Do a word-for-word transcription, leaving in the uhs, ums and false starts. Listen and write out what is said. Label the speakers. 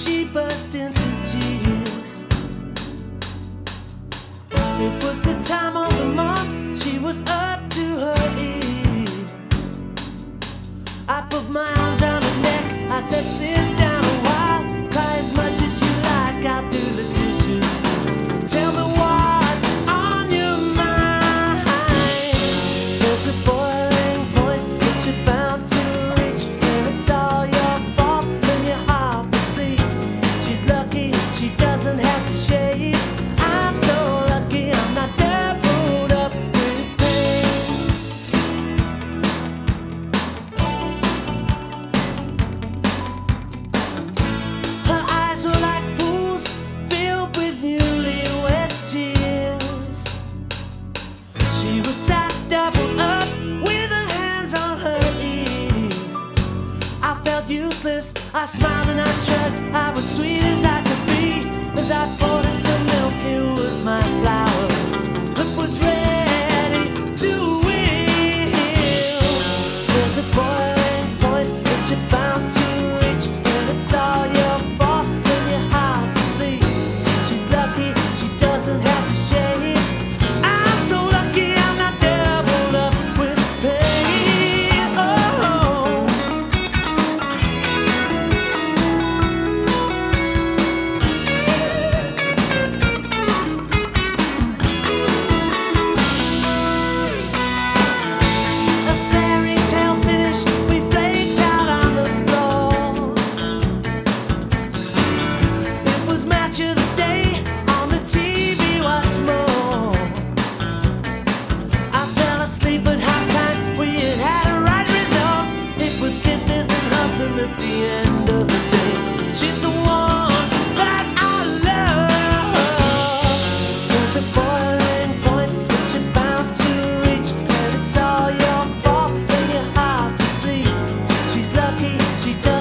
Speaker 1: she burst into tears. It was the time of the month, she was up to her ears. I put my arms around her neck, I said sit down a while, cry as much as you like, I'll do the dishes. Tell me what's on your mind. There's a boiling point that you're bound to reach, and it's all your fault when you're half asleep. She's lucky she doesn't have to shave. I'm so lucky I'm not doubled up with pain. Her eyes were like pools filled with newlywed tears. She was sat doubled up with her hands on her ears. I felt useless, I smiled and I shrugged. I was sweet as I could be as I poured her some milk. It was my flower that was ready to wilt. There's a boiling point that you're bound to reach, and it's all your fault when you're half asleep. She's lucky she doesn't have to shave. I'm so lucky I'm not doubled up with pain. Oh, a fairy tale finished, we flaked out on the floor. It was match of the day on the T V, what's more. I fell asleep at halftime, we had had a right result. It was kisses and hugs, and at the end of the day, she's the one that I love. There's a boiling point that you're bound to reach, and it's all your fault when you're half asleep. She's lucky she does